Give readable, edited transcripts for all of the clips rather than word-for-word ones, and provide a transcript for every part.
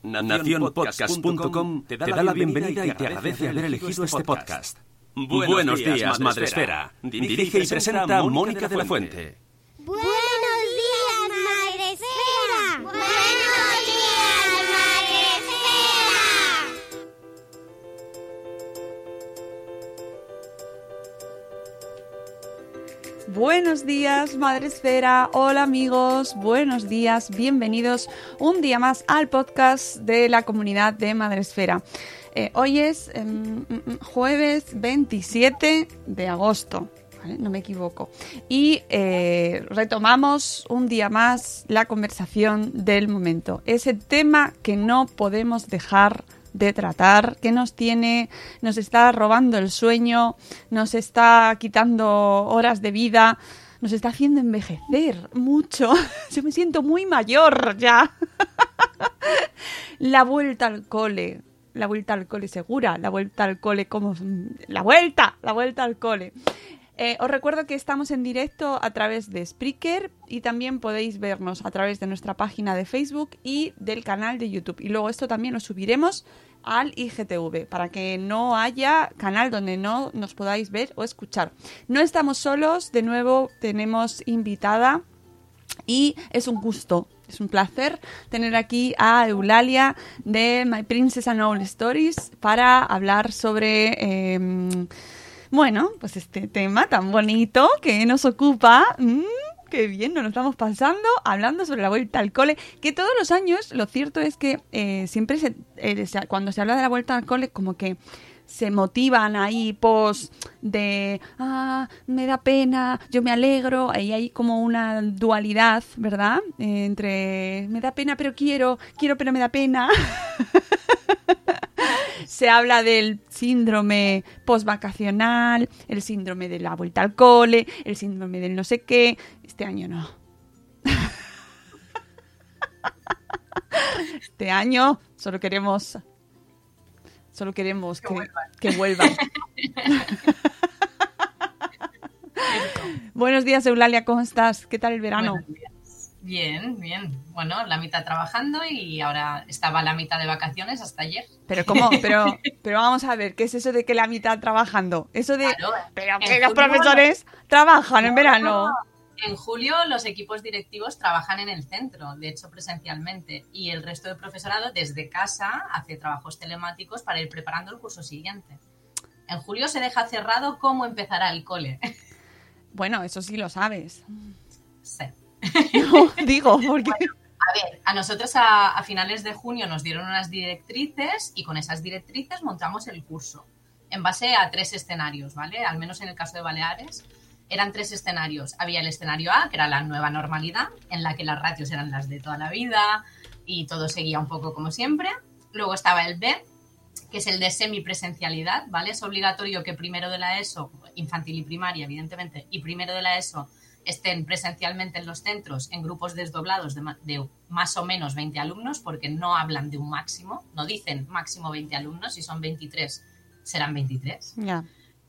Nacionpodcast.com te da la bienvenida y te agradece haber elegido este podcast. Buenos días, Madresfera. Dirige y presenta Mónica de la Fuente. ¡Buenos días, Madresfera! ¡Buenos días, Madresfera! Buenos días, Madresfera. Hola, amigos. Buenos días. Bienvenidos un día más al podcast de la comunidad de Madresfera. Hoy es jueves 27 de agosto. ¿Vale? No me equivoco. Y retomamos un día más la conversación del momento. Ese tema que no podemos dejar de tratar, que nos está robando el sueño, nos está quitando horas de vida, nos está haciendo envejecer mucho. Yo me siento muy mayor ya. La vuelta al cole. La vuelta al cole segura, la vuelta al cole como... La vuelta al cole. Os recuerdo que estamos en directo a través de Spreaker y también podéis vernos a través de nuestra página de Facebook y del canal de YouTube. Y luego esto también lo subiremos al IGTV para que no haya canal donde no nos podáis ver o escuchar. No estamos solos, de nuevo tenemos invitada y es un gusto. Es un placer tener aquí a Eulalia de My Princess and All Stories para hablar sobre, pues este tema tan bonito que nos ocupa. Qué bien, nos lo estamos pasando hablando sobre la vuelta al cole, que todos los años, lo cierto es que siempre cuando se habla de la vuelta al cole, como que se motivan ahí posts de me da pena, yo me alegro, ahí hay como una dualidad, ¿verdad? Entre me da pena pero quiero pero me da pena. Se habla del síndrome postvacacional, el síndrome de la vuelta al cole, el síndrome del no sé qué. Este año no. Este año solo queremos que vuelvan. Buenos días, Eulalia, ¿cómo estás? ¿Qué tal el verano? Buenos días. Bien. Bueno, la mitad trabajando y ahora estaba la mitad de vacaciones hasta ayer. ¿Pero cómo? Pero vamos a ver, ¿qué es eso de que la mitad trabajando? Eso de... Claro, pero que los profesores trabajan en verano. En julio los equipos directivos trabajan en el centro, de hecho presencialmente, y el resto del profesorado desde casa hace trabajos telemáticos para ir preparando el curso siguiente. En julio se deja cerrado cómo empezará el cole. Bueno, eso sí lo sabes. Sí. No, digo, porque... Bueno, a ver, a nosotros a finales de junio nos dieron unas directrices y con esas directrices montamos el curso en base a 3 escenarios, ¿vale? Al menos en el caso de Baleares. Eran 3 escenarios. Había el escenario A, que era la nueva normalidad, en la que las ratios eran las de toda la vida y todo seguía un poco como siempre. Luego estaba el B, que es el de semipresencialidad, ¿vale? Es obligatorio que primero de la ESO, infantil y primaria, evidentemente, y primero de la ESO estén presencialmente en los centros en grupos desdoblados de más o menos 20 alumnos, porque no hablan de un máximo, no dicen máximo 20 alumnos, si son 23 serán 23. Yeah.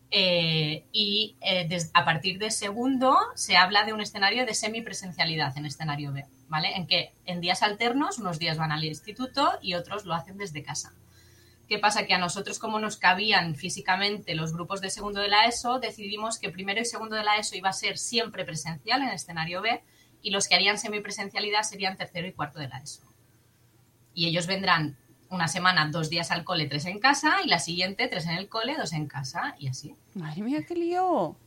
A partir de segundo se habla de un escenario de semipresencialidad en escenario B, ¿vale? En que en días alternos unos días van al instituto y otros lo hacen desde casa. ¿Qué pasa? Que a nosotros, como nos cabían físicamente los grupos de segundo de la ESO, decidimos que primero y segundo de la ESO iba a ser siempre presencial en escenario B y los que harían semipresencialidad serían tercero y cuarto de la ESO. Y ellos vendrán una semana, 2 días al cole, 3 en casa, y la siguiente 3 en el cole, 2 en casa, y así. Madre mía, qué lío.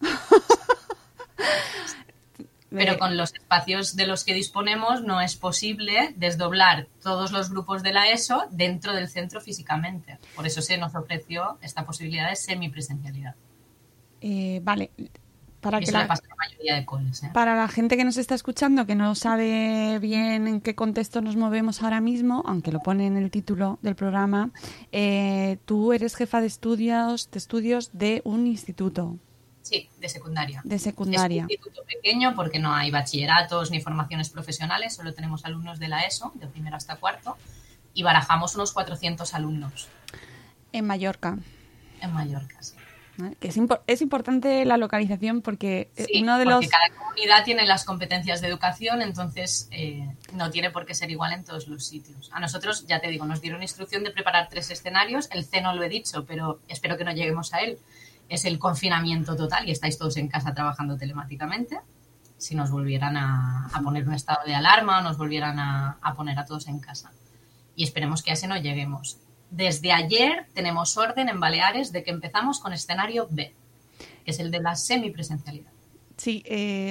Pero con los espacios de los que disponemos no es posible desdoblar todos los grupos de la ESO dentro del centro físicamente. Por eso se nos ofreció esta posibilidad de semipresencialidad. Vale. Para eso le pasa a la mayoría de coles, ¿eh? Para la gente que nos está escuchando, que no sabe bien en qué contexto nos movemos ahora mismo, aunque lo pone en el título del programa, tú eres jefa de estudios de un instituto. Sí, de secundaria. De secundaria. Es un instituto pequeño porque no hay bachilleratos ni formaciones profesionales, solo tenemos alumnos de la ESO, de primero hasta cuarto, y barajamos unos 400 alumnos. En Mallorca. En Mallorca, sí. Que es importante la localización porque sí, uno de porque cada comunidad tiene las competencias de educación, entonces no tiene por qué ser igual en todos los sitios. A nosotros, ya te digo, nos dieron instrucción de preparar 3 escenarios. El C no lo he dicho, pero espero que no lleguemos a él. Es el confinamiento total y estáis todos en casa trabajando telemáticamente. Si nos volvieran a poner un estado de alarma o nos volvieran a poner a todos en casa. Y esperemos que a ese no lleguemos. Desde ayer tenemos orden en Baleares de que empezamos con escenario B, que es el de la semipresencialidad. Sí,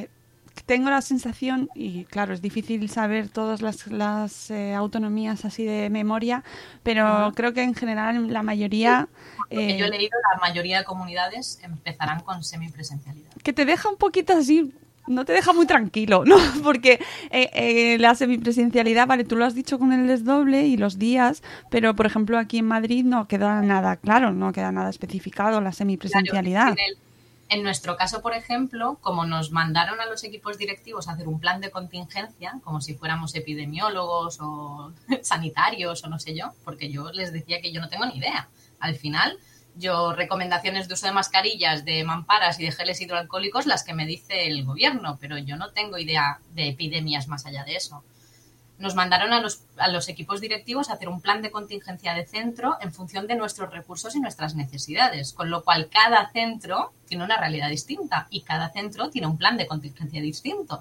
tengo la sensación, y claro, es difícil saber todas las autonomías así de memoria, pero creo que en general la mayoría... yo he leído, la mayoría de comunidades empezarán con semipresencialidad. Que te deja un poquito así... No te deja muy tranquilo, ¿no? Porque la semipresencialidad, vale, tú lo has dicho con el desdoble y los días, pero, por ejemplo, aquí en Madrid no queda nada claro, no queda nada especificado la semipresencialidad. Claro, en nuestro caso, por ejemplo, como nos mandaron a los equipos directivos a hacer un plan de contingencia, como si fuéramos epidemiólogos o sanitarios o no sé yo, porque yo les decía que yo no tengo ni idea. Al final... Yo recomendaciones de uso de mascarillas, de mamparas y de geles hidroalcohólicos, las que me dice el gobierno, pero yo no tengo idea de epidemias más allá de eso. Nos mandaron a los equipos directivos a hacer un plan de contingencia de centro en función de nuestros recursos y nuestras necesidades, con lo cual cada centro tiene una realidad distinta y cada centro tiene un plan de contingencia distinto.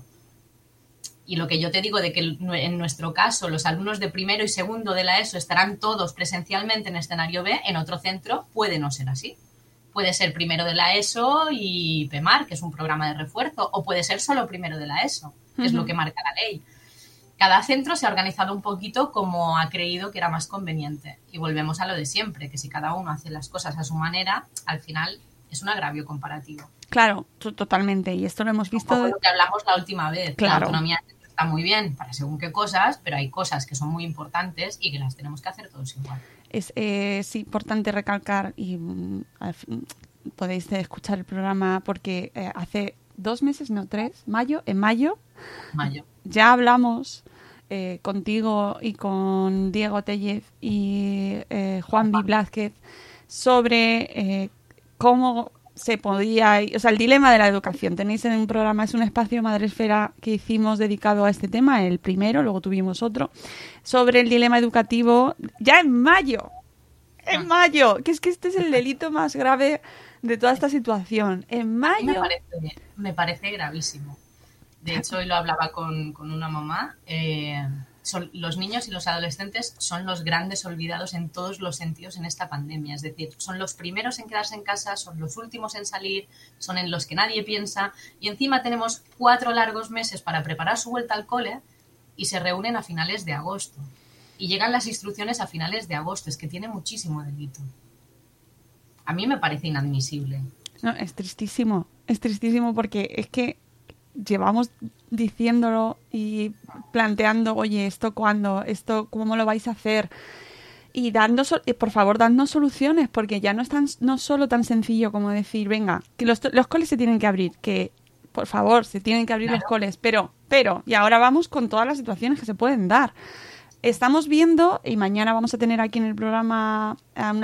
Y lo que yo te digo de que en nuestro caso los alumnos de primero y segundo de la ESO estarán todos presencialmente en escenario B, en otro centro puede no ser así. Puede ser primero de la ESO y PEMAR, que es un programa de refuerzo, o puede ser solo primero de la ESO, que es lo que marca la ley. Cada centro se ha organizado un poquito como ha creído que era más conveniente. Y volvemos a lo de siempre, que si cada uno hace las cosas a su manera, al final es un agravio comparativo. Claro, totalmente. Y esto lo hemos visto... Un poco lo que hablamos la última vez. Claro. La autonomía está muy bien para según qué cosas, pero hay cosas que son muy importantes y que las tenemos que hacer todos igual. Es importante recalcar y podéis escuchar el programa porque hace 2 meses, no 3, en mayo, ya hablamos contigo y con Diego Tellez y Juan B. Blázquez sobre cómo se podía, o sea, el dilema de la educación. Tenéis en un programa, es un espacio Madresfera que hicimos dedicado a este tema, el primero, luego tuvimos otro, sobre el dilema educativo, ya en mayo, que es que este es el delito más grave de toda esta situación. En mayo... Me parece gravísimo. De hecho, hoy lo hablaba con una mamá. Los niños y los adolescentes son los grandes olvidados en todos los sentidos en esta pandemia. Es decir, son los primeros en quedarse en casa, son los últimos en salir, son en los que nadie piensa. Y encima tenemos 4 largos meses para preparar su vuelta al cole y se reúnen a finales de agosto. Y llegan las instrucciones a finales de agosto. Es que tiene muchísimo delito. A mí me parece inadmisible. No, es tristísimo porque es que llevamos diciéndolo y planteando, oye, ¿esto cuándo? ¿Esto cómo lo vais a hacer? Y por favor, dadnos soluciones, porque ya no es solo tan sencillo como decir, venga, que los coles se tienen que abrir, que por favor, se tienen que abrir los coles, pero, y ahora vamos con todas las situaciones que se pueden dar. Estamos viendo, y mañana vamos a tener aquí en el programa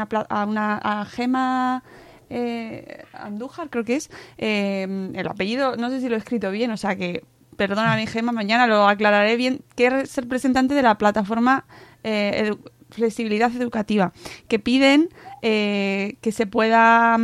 a Gema... Andújar, creo que es el apellido, no sé si lo he escrito bien, o sea que, perdóname Gema, mañana lo aclararé bien, que es representante de la plataforma Flexibilidad Educativa, que piden que se pueda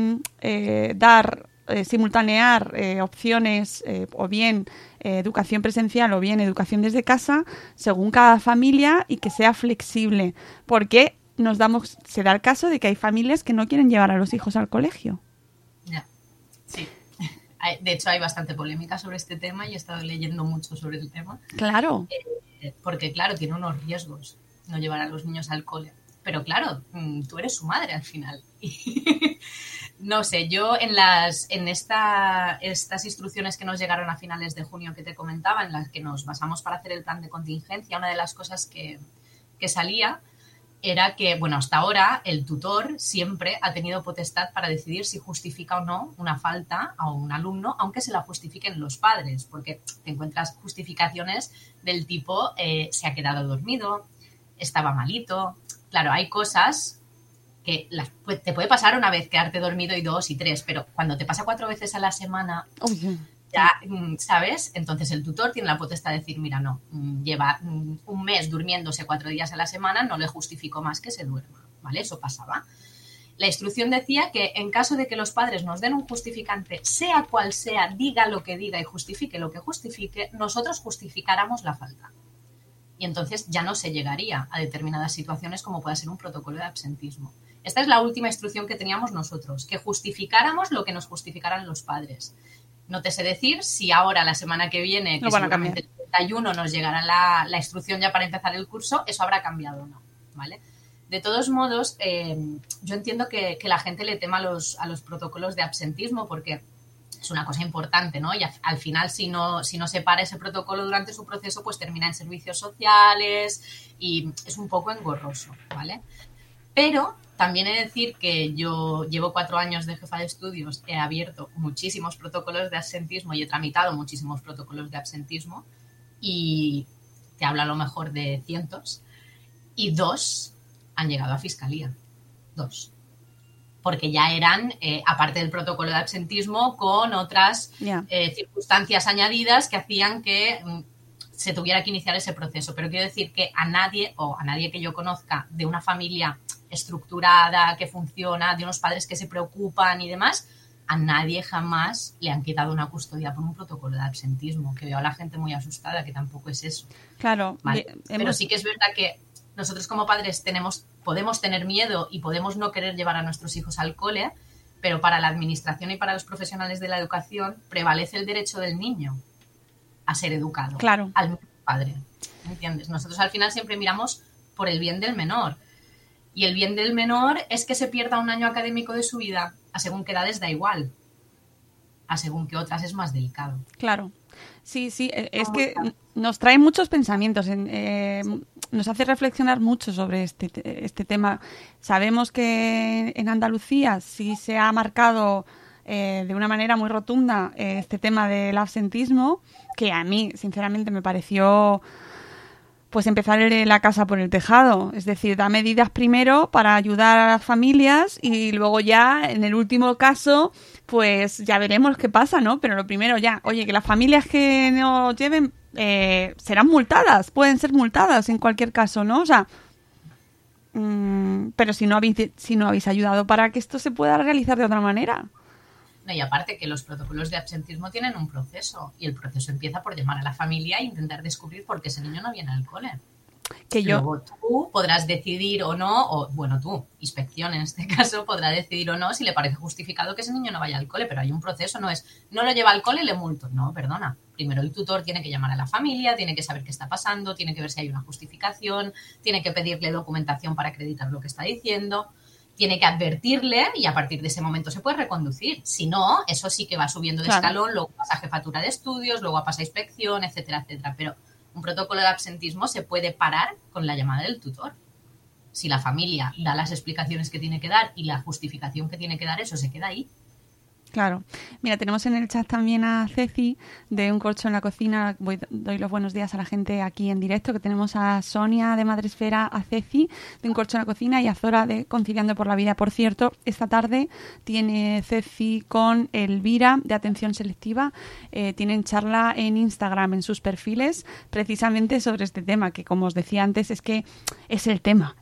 simultanear opciones o bien educación presencial o bien educación desde casa, según cada familia, y que sea flexible, porque se da el caso de que hay familias que no quieren llevar a los hijos al colegio. Ya, sí. De hecho, hay bastante polémica sobre este tema y he estado leyendo mucho sobre el tema. Claro. Porque, claro, tiene unos riesgos no llevar a los niños al cole. Pero, claro, tú eres su madre al final. No sé, yo en estas instrucciones que nos llegaron a finales de junio que te comentaba, en las que nos basamos para hacer el plan de contingencia, una de las cosas que salía era que, bueno, hasta ahora el tutor siempre ha tenido potestad para decidir si justifica o no una falta a un alumno, aunque se la justifiquen los padres, porque te encuentras justificaciones del tipo se ha quedado dormido, estaba malito. Claro, hay cosas que te puede pasar una vez quedarte dormido y 2 y 3, pero cuando te pasa 4 veces a la semana, ya, ¿sabes? Entonces el tutor tiene la potestad de decir, mira, no, lleva un mes durmiéndose 4 días a la semana, no le justifico más que se duerma, ¿vale? Eso pasaba. La instrucción decía que en caso de que los padres nos den un justificante, sea cual sea, diga lo que diga y justifique lo que justifique, nosotros justificáramos la falta. Y entonces ya no se llegaría a determinadas situaciones como pueda ser un protocolo de absentismo. Esta es la última instrucción que teníamos nosotros, que justificáramos lo que nos justificaran los padres. No te sé decir si ahora, la semana que viene, que seguramente el 31 nos llegará la instrucción ya para empezar el curso, eso habrá cambiado o no, ¿vale? De todos modos, yo entiendo que la gente le tema a los protocolos de absentismo porque es una cosa importante, ¿no? Y al final, si no se para ese protocolo durante su proceso, pues termina en servicios sociales y es un poco engorroso, ¿vale? Pero también he de decir que yo llevo 4 años de jefa de estudios, he abierto muchísimos protocolos de absentismo y he tramitado muchísimos protocolos de absentismo y te hablo a lo mejor de cientos y 2 han llegado a fiscalía. 2. Porque ya eran, aparte del protocolo de absentismo, con otras circunstancias añadidas que hacían que se tuviera que iniciar ese proceso. Pero quiero decir que a nadie que yo conozca de una familia estructurada, que funciona, de unos padres que se preocupan y demás, a nadie jamás le han quitado una custodia por un protocolo de absentismo, que veo a la gente muy asustada, que tampoco es eso. Claro. ¿Vale? Pero sí que es verdad que nosotros como padres podemos tener miedo y podemos no querer llevar a nuestros hijos al cole, pero para la administración y para los profesionales de la educación prevalece el derecho del niño a ser educado. Claro. Al padre. ¿Entiendes? Nosotros al final siempre miramos por el bien del menor. Y el bien del menor es que se pierda un año académico de su vida. A según qué edades da igual. A según qué otras es más delicado. Claro. Sí, es que nos trae muchos pensamientos, nos hace reflexionar mucho sobre este tema. Sabemos que en Andalucía sí se ha marcado de una manera muy rotunda este tema del absentismo, que a mí, sinceramente, me pareció pues empezar la casa por el tejado. Es decir, da medidas primero para ayudar a las familias y luego ya, en el último caso, pues ya veremos qué pasa, ¿no? Pero lo primero ya, oye, que las familias que no lleven serán multadas, pueden ser multadas en cualquier caso, ¿no? O sea, pero si no habéis ayudado para que esto se pueda realizar de otra manera. No, y aparte que los protocolos de absentismo tienen un proceso y el proceso empieza por llamar a la familia e intentar descubrir por qué ese niño no viene al cole. Luego tú podrás decidir o no, o bueno, tú, inspección en este caso, podrá decidir o no si le parece justificado que ese niño no vaya al cole, pero hay un proceso, no lo lleva al cole y le multo. No, perdona. Primero el tutor tiene que llamar a la familia, tiene que saber qué está pasando, tiene que ver si hay una justificación, tiene que pedirle documentación para acreditar lo que está diciendo, tiene que advertirle y a partir de ese momento se puede reconducir. Si no, eso sí que va subiendo de escalón, luego pasa a jefatura de estudios, luego pasa a inspección, etcétera, etcétera. Pero un protocolo de absentismo se puede parar con la llamada del tutor. Si la familia da las explicaciones que tiene que dar y la justificación que tiene que dar, eso se queda ahí. Claro. Mira, tenemos en el chat también a Ceci de Un Corcho en la Cocina. Doy los buenos días a la gente aquí en directo, que tenemos a Sonia de Madresfera, a Ceci de Un Corcho en la Cocina y a Zora de Conciliando por la Vida. Por cierto, esta tarde tiene Ceci con Elvira de Atención Selectiva. Tienen charla en Instagram, en sus perfiles, precisamente sobre este tema, que como os decía antes, es que es el tema.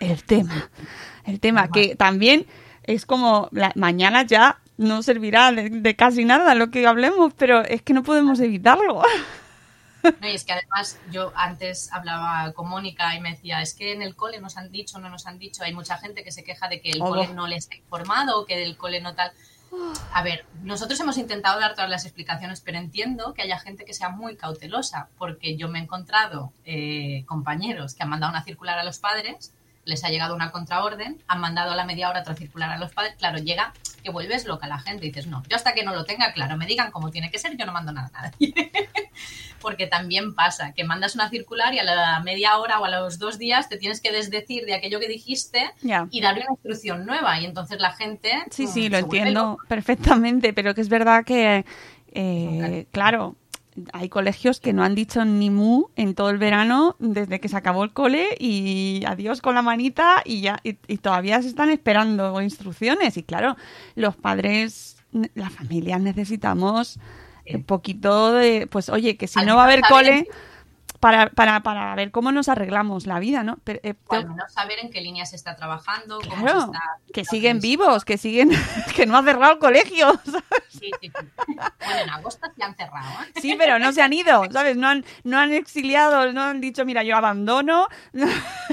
El tema que también es como mañana ya no servirá de casi nada lo que hablemos, pero es que no podemos evitarlo. No, y es que además yo antes hablaba con Mónica y me decía, es que en el cole nos han dicho, no nos han dicho, hay mucha gente que se queja de que el cole no les ha informado, que del cole no tal. A ver, nosotros hemos intentado dar todas las explicaciones, pero entiendo que haya gente que sea muy cautelosa, porque yo me he encontrado compañeros que han mandado una circular a los padres, les ha llegado una contraorden, han mandado a la media hora otra circular a los padres, claro, llega que vuelves loca a la gente y dices, no, yo hasta que no lo tenga claro, me digan cómo tiene que ser, yo no mando nada a nadie. Porque también pasa que mandas una circular y a la media hora o a los 2 días te tienes que desdecir de aquello que dijiste y darle una instrucción nueva y entonces la gente... Sí, lo entiendo perfectamente, pero que es verdad que, claro, hay colegios que no han dicho ni mu en todo el verano desde que se acabó el cole y adiós con la manita y ya y todavía se están esperando instrucciones. Y claro, los padres, las familias necesitamos un poquito de, pues oye, que si no va a haber cole... Para ver cómo nos arreglamos la vida, ¿no? Pero, o al menos saber en qué línea se está trabajando, claro, cómo se está... que siguen vivos, que siguen... que no ha cerrado el colegio, ¿sabes? Sí. Bueno, en agosto se han cerrado, ¿eh? Sí, pero no se han ido, ¿sabes? No han exiliado, no han dicho, mira, yo abandono. No.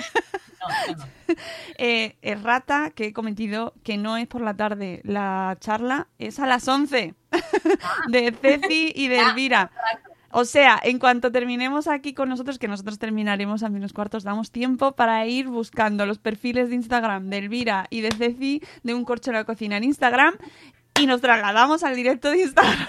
Errata, que he cometido que no es por la tarde. La charla es a las 11 de Ceci y de Elvira. O sea, en cuanto terminemos aquí con nosotros, que nosotros terminaremos a -15, damos tiempo para ir buscando los perfiles de Instagram de Elvira y de Ceci de Un Corcho en la Cocina en Instagram y nos trasladamos al directo de Instagram.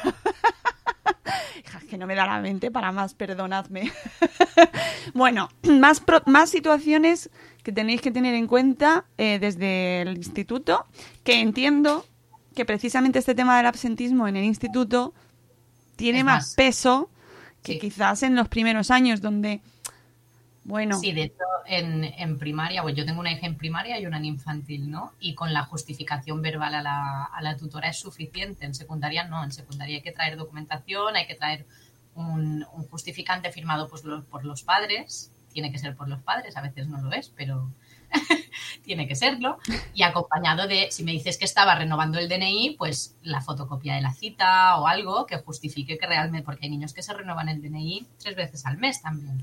Es que no me da la mente para más, perdonadme. Bueno, más situaciones que tenéis que tener en cuenta desde el instituto, que entiendo que precisamente este tema del absentismo en el instituto tiene más peso que quizás en los primeros años donde, bueno... Sí, de hecho, en primaria, pues yo tengo una hija en primaria y una en infantil, ¿no? Y con la justificación verbal a la tutora es suficiente. En secundaria no, en secundaria hay que traer documentación, hay que traer un justificante firmado por los padres. Tiene que ser por los padres, a veces no lo es, pero tiene que serlo. Y acompañado de, si me dices que estaba renovando el DNI, pues la fotocopia de la cita o algo que justifique que realmente, porque hay niños que se renuevan el DNI 3 veces al mes también.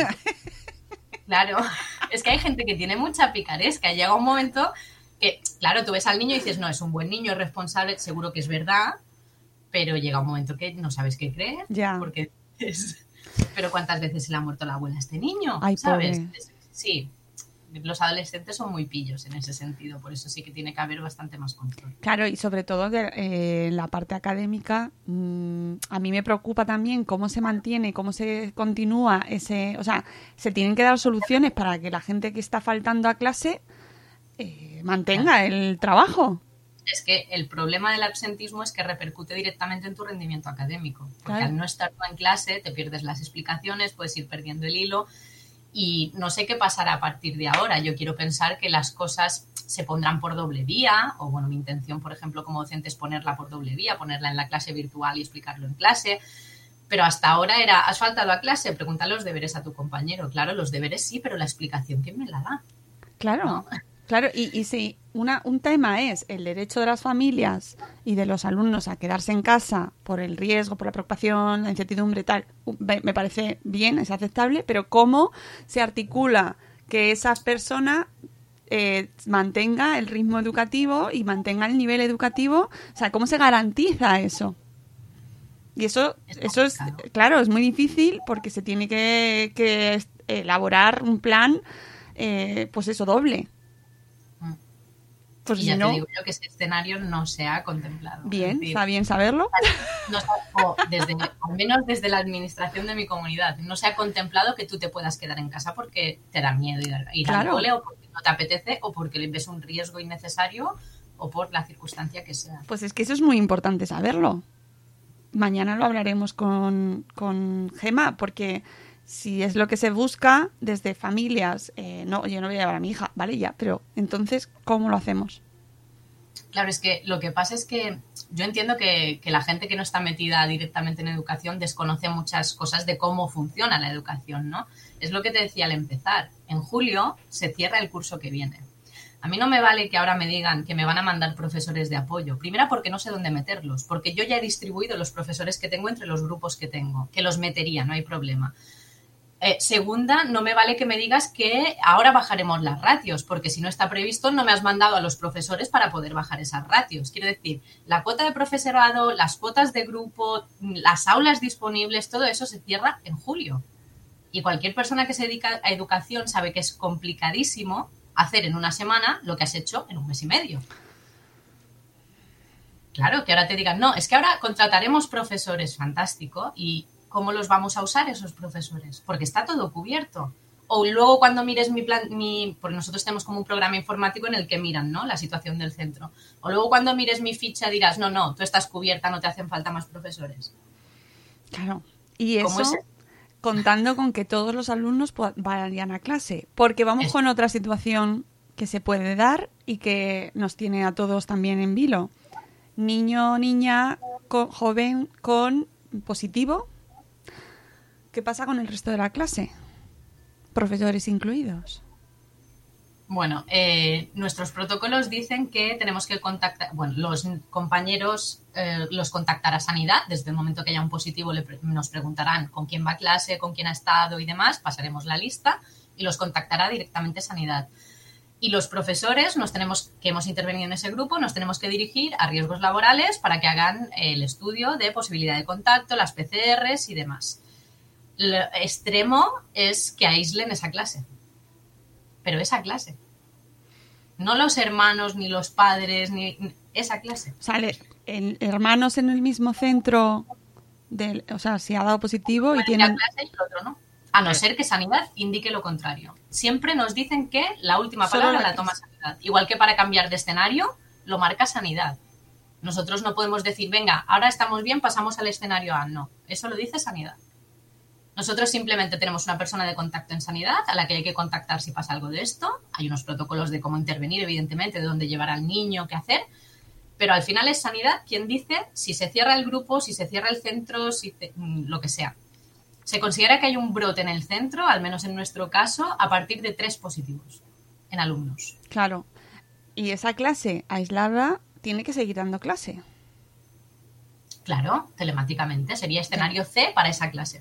Claro, es que hay gente que tiene mucha picaresca. Llega un momento que, claro, tú ves al niño y dices, no, es un buen niño, es responsable, seguro que es verdad, pero llega un momento que no sabes qué creer. Ya. Porque pero ¿cuántas veces se le ha muerto la abuela a este niño? Ay, ¿sabes? Pobre. Sí, los adolescentes son muy pillos en ese sentido, por eso sí que tiene que haber bastante más control. Claro, y sobre todo la parte académica, a mí me preocupa también cómo se mantiene, cómo se continúa ese... O sea, se tienen que dar soluciones para que la gente que está faltando a clase mantenga el trabajo. Es que el problema del absentismo es que repercute directamente en tu rendimiento académico. Porque Claro. al no estar tú en clase te pierdes las explicaciones, puedes ir perdiendo el hilo y no sé qué pasará a partir de ahora. Yo quiero pensar que las cosas se pondrán por doble vía, o bueno, mi intención, por ejemplo, como docente es ponerla por doble vía, ponerla en la clase virtual y explicarlo en clase. Pero hasta ahora era, ¿has faltado a clase? Pregunta los deberes a tu compañero. Claro, los deberes sí, pero la explicación, ¿quién me la da? Claro, ¿No? claro. Y si un tema es el derecho de las familias y de los alumnos a quedarse en casa por el riesgo, por la preocupación, la incertidumbre, tal, me parece bien, es aceptable, pero ¿cómo se articula que esa persona mantenga el ritmo educativo y mantenga el nivel educativo? O sea, ¿cómo se garantiza eso? Y eso es, claro, es muy difícil porque se tiene que elaborar un plan, pues eso, doble. Pues Y ya si no, te digo yo que ese escenario no se ha contemplado. bien, Es decir, está bien saberlo. no se al menos desde la administración de mi comunidad, no se ha contemplado que tú te puedas quedar en casa porque te da miedo ir Claro. al cole o porque no te apetece o porque le ves un riesgo innecesario o por la circunstancia que sea. Pues es que eso es muy importante saberlo. Mañana lo hablaremos con Gema, porque si es lo que se busca desde familias, no, yo no voy a llevar a mi hija, vale, ya, pero entonces, ¿cómo lo hacemos? Claro, es que lo que pasa es que yo entiendo que la gente que no está metida directamente en educación desconoce muchas cosas de cómo funciona la educación, ¿no? Es lo que te decía al empezar. En julio se cierra el curso que viene. A mí no me vale que ahora me digan que me van a mandar profesores de apoyo. Primera, porque no sé dónde meterlos, porque yo ya he distribuido los profesores que tengo entre los grupos que tengo, que los metería, no hay problema. Segunda, no me vale que me digas que ahora bajaremos las ratios, porque si no está previsto no me has mandado a los profesores para poder bajar esas ratios. Quiero decir, la cuota de profesorado, las cuotas de grupo, las aulas disponibles, todo eso se cierra en julio. Y cualquier persona que se dedica a educación sabe que es complicadísimo hacer en una semana lo que has hecho en un mes y medio. Claro, que ahora te digan, no, es que ahora contrataremos profesores, fantástico, y ¿cómo los vamos a usar esos profesores? Porque está todo cubierto. O luego cuando mires porque nosotros tenemos como un programa informático en el que miran, ¿no?, la situación del centro. O luego cuando mires mi ficha dirás, no, tú estás cubierta, no te hacen falta más profesores. Claro. Y ¿Cómo eso es? contando con que todos los alumnos vayan a clase. Porque vamos con otra situación que se puede dar y que nos tiene a todos también en vilo. Niño o niña joven con positivo. ¿Qué pasa con el resto de la clase? Profesores incluidos. Bueno, nuestros protocolos dicen que tenemos que contactar, bueno, los compañeros los contactará Sanidad. Desde el momento que haya un positivo nos preguntarán con quién va a clase, con quién ha estado y demás, pasaremos la lista y los contactará directamente Sanidad. Y los profesores que hemos intervenido en ese grupo, nos tenemos que dirigir a riesgos laborales para que hagan el estudio de posibilidad de contacto, las PCRs y demás. Lo extremo es que aíslen esa clase. Pero esa clase. No los hermanos, ni los padres, ni esa clase. O sea, hermanos en el mismo centro, o sea, si ha dado positivo y tienen... clase y el otro no. A no ser que Sanidad indique lo contrario. Siempre nos dicen que la última Solo palabra la la toma Sanidad. Igual que para cambiar de escenario, lo marca Sanidad. Nosotros no podemos decir, venga, ahora estamos bien, pasamos al escenario A. No, eso lo dice Sanidad. Nosotros simplemente tenemos una persona de contacto en Sanidad a la que hay que contactar si pasa algo de esto. Hay unos protocolos de cómo intervenir, evidentemente, de dónde llevar al niño, qué hacer. Pero al final es Sanidad quien dice si se cierra el grupo, si se cierra el centro, lo que sea. Se considera que hay un brote en el centro, al menos en nuestro caso, a partir de 3 positivos en alumnos. Claro. Y esa clase aislada tiene que seguir dando clase. Claro, telemáticamente. Sería escenario C para esa clase.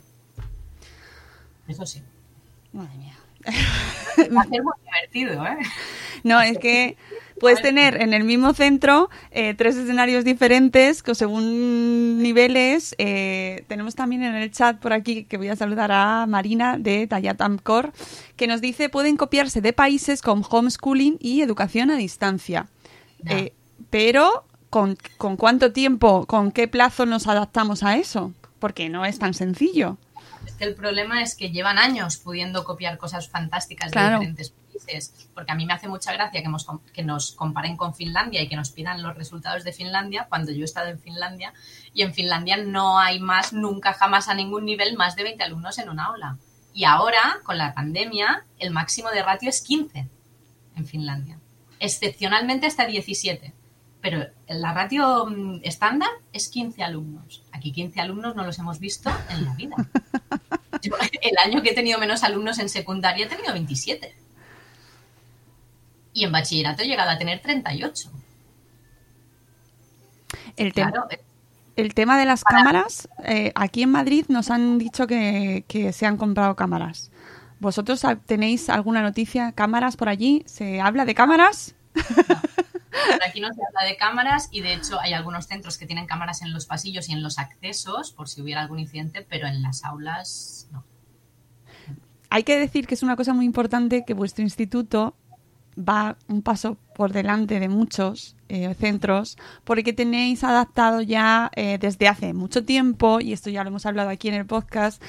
Eso sí. Madre mía. Va a ser muy divertido, ¿eh? No, es que puedes tener en el mismo centro 3 escenarios diferentes que según niveles. Tenemos también en el chat por aquí, que voy a saludar a Marina de Tallatamcor, que nos dice pueden copiarse de países con homeschooling y educación a distancia. No. Pero ¿con cuánto tiempo, con qué plazo nos adaptamos a eso? Porque no es tan sencillo. Es que el problema es que llevan años pudiendo copiar cosas fantásticas de diferentes países, porque a mí me hace mucha gracia que nos comparen con Finlandia y que nos pidan los resultados de Finlandia cuando yo he estado en Finlandia, y en Finlandia no hay más, nunca jamás a ningún nivel, más de 20 alumnos en un aula. Y ahora, con la pandemia, el máximo de ratio es 15 en Finlandia, excepcionalmente hasta 17. Pero la ratio estándar es 15 alumnos. Aquí 15 alumnos no los hemos visto en la vida. Yo, el año que he tenido menos alumnos en secundaria he tenido 27. Y en bachillerato he llegado a tener 38. El tema de las cámaras, aquí en Madrid nos han dicho que se han comprado cámaras. ¿Vosotros tenéis alguna noticia? ¿Cámaras por allí? ¿Se habla de cámaras? No. Aquí no se habla de cámaras y de hecho hay algunos centros que tienen cámaras en los pasillos y en los accesos por si hubiera algún incidente, pero en las aulas no. Hay que decir que es una cosa muy importante que vuestro instituto va un paso por delante de muchos centros porque tenéis adaptado ya desde hace mucho tiempo, y esto ya lo hemos hablado aquí en el podcast,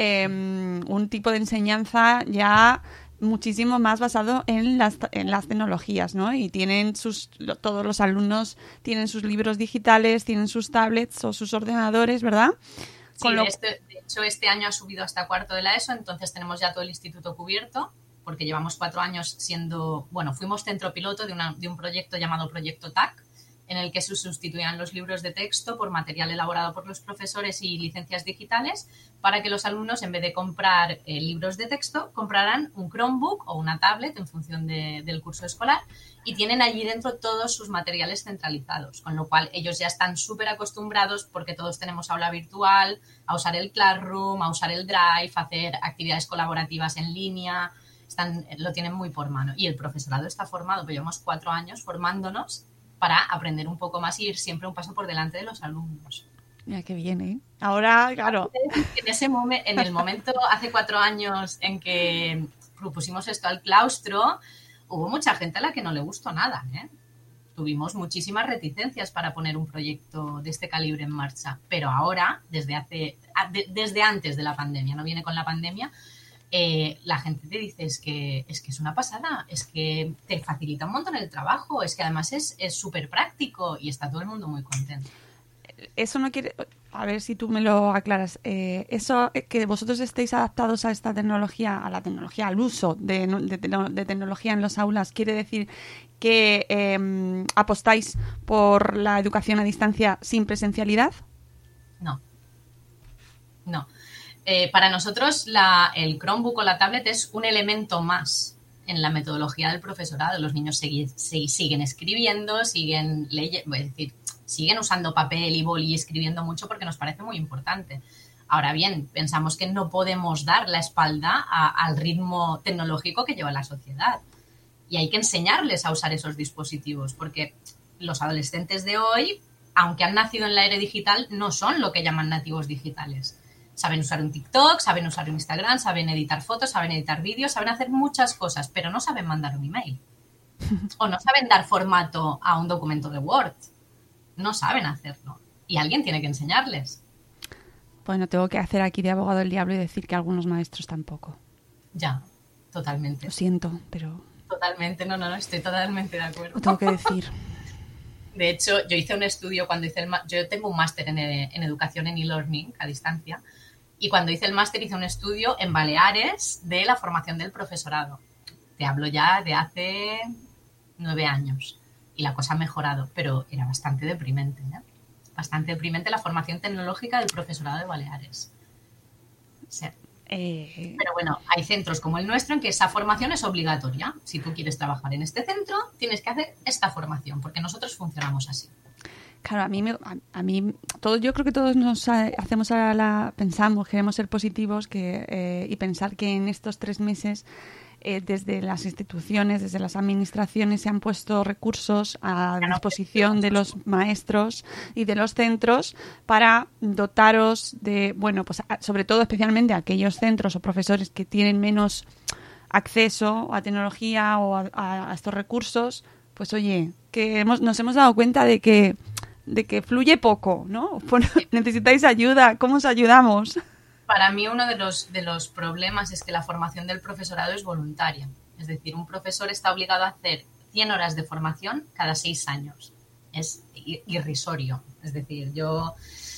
un tipo de enseñanza ya muchísimo más basado en las tecnologías, ¿no? Y tienen todos los alumnos tienen sus libros digitales, tienen sus tablets o sus ordenadores, ¿verdad? Sí, de hecho este año ha subido hasta cuarto de la ESO, entonces tenemos ya todo el instituto cubierto, porque llevamos 4 años fuimos centro piloto de un proyecto llamado Proyecto TAC, en el que se sustituían los libros de texto por material elaborado por los profesores y licencias digitales para que los alumnos, en vez de comprar libros de texto, compraran un Chromebook o una tablet en función del curso escolar, y tienen allí dentro todos sus materiales centralizados, con lo cual ellos ya están súper acostumbrados, porque todos tenemos aula virtual, a usar el Classroom, a usar el Drive, a hacer actividades colaborativas en línea, lo tienen muy por mano. Y el profesorado está formado, pues llevamos 4 años formándonos para aprender un poco más y ir siempre un paso por delante de los alumnos. Mira qué bien, ¿eh? Ahora, claro. En el momento, hace 4 años en que propusimos esto al claustro, hubo mucha gente a la que no le gustó nada, ¿eh? Tuvimos muchísimas reticencias para poner un proyecto de este calibre en marcha, pero ahora, desde antes de la pandemia, no viene con la pandemia, la gente te dice es que es una pasada, es que te facilita un montón el trabajo, es que además es súper práctico, y está todo el mundo muy contento. Eso no quiere... a ver si tú me lo aclaras. Eso, que vosotros estéis adaptados a esta tecnología, a la tecnología, al uso de tecnología en las aulas, ¿quiere decir que apostáis por la educación a distancia sin presencialidad? No. Para nosotros el Chromebook o la tablet es un elemento más en la metodología del profesorado. Los niños siguen escribiendo, siguen leyendo, es decir, siguen usando papel y boli y escribiendo mucho porque nos parece muy importante. Ahora bien, pensamos que no podemos dar la espalda al ritmo tecnológico que lleva la sociedad. Y hay que enseñarles a usar esos dispositivos porque los adolescentes de hoy, aunque han nacido en la era digital, no son lo que llaman nativos digitales. Saben usar un TikTok, saben usar un Instagram, saben editar fotos, saben editar vídeos, saben hacer muchas cosas, pero no saben mandar un email. O no saben dar formato a un documento de Word. No saben hacerlo. Y alguien tiene que enseñarles. Bueno, tengo que hacer aquí de abogado del diablo y decir que algunos maestros tampoco. Ya, totalmente. Lo siento, pero... Totalmente, no, estoy totalmente de acuerdo. Lo tengo que decir. De hecho, yo hice un estudio cuando hice yo tengo un máster en educación en e-learning a distancia, y cuando hice el máster hice un estudio en Baleares de la formación del profesorado. Te hablo ya de hace 9 años y la cosa ha mejorado, pero era bastante deprimente, ¿eh? Bastante deprimente la formación tecnológica del profesorado de Baleares. Sí. Pero bueno, hay centros como el nuestro en que esa formación es obligatoria. Si tú quieres trabajar en este centro, tienes que hacer esta formación, porque nosotros funcionamos así. Claro, a mí yo creo que todos nos hacemos pensamos, queremos ser positivos y pensar que en estos 3 meses desde las instituciones, desde las administraciones se han puesto recursos a disposición de los maestros y de los centros para dotaros de, bueno, pues sobre todo especialmente a aquellos centros o profesores que tienen menos acceso a tecnología o a estos recursos, pues oye, que nos hemos dado cuenta de que fluye poco, ¿no? Necesitáis ayuda, ¿cómo os ayudamos? Para mí uno de los problemas es que la formación del profesorado es voluntaria. Es decir, un profesor está obligado a hacer 100 horas de formación cada 6 años. Es irrisorio. Es decir, yo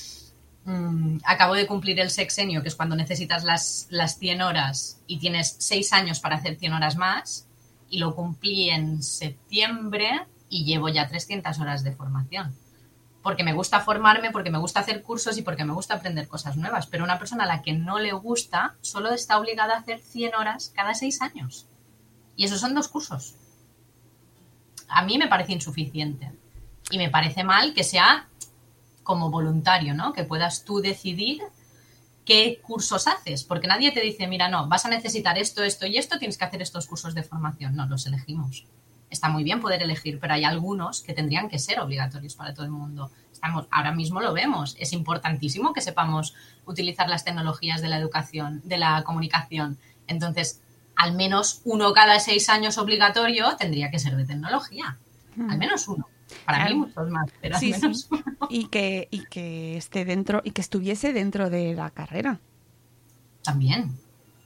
acabo de cumplir el sexenio, que es cuando necesitas las 100 horas y tienes 6 años para hacer 100 horas más, y lo cumplí en septiembre y llevo ya 300 horas de formación. Porque me gusta formarme, porque me gusta hacer cursos y porque me gusta aprender cosas nuevas. Pero una persona a la que no le gusta solo está obligada a hacer 100 horas cada 6 años. Y esos son 2 cursos. A mí me parece insuficiente. Y me parece mal que sea como voluntario, ¿no? Que puedas tú decidir qué cursos haces. Porque nadie te dice, mira, no, vas a necesitar esto, esto y esto, tienes que hacer estos cursos de formación. No, los elegimos. Está muy bien poder elegir, pero hay algunos que tendrían que ser obligatorios para todo el mundo. Ahora mismo lo vemos. Es importantísimo que sepamos utilizar las tecnologías de la educación, de la comunicación. Entonces, al menos uno cada 6 años obligatorio tendría que ser de tecnología. Al menos uno. Para mí muchos más, pero sí, al menos uno. Y que esté dentro, y que estuviese dentro de la carrera. También.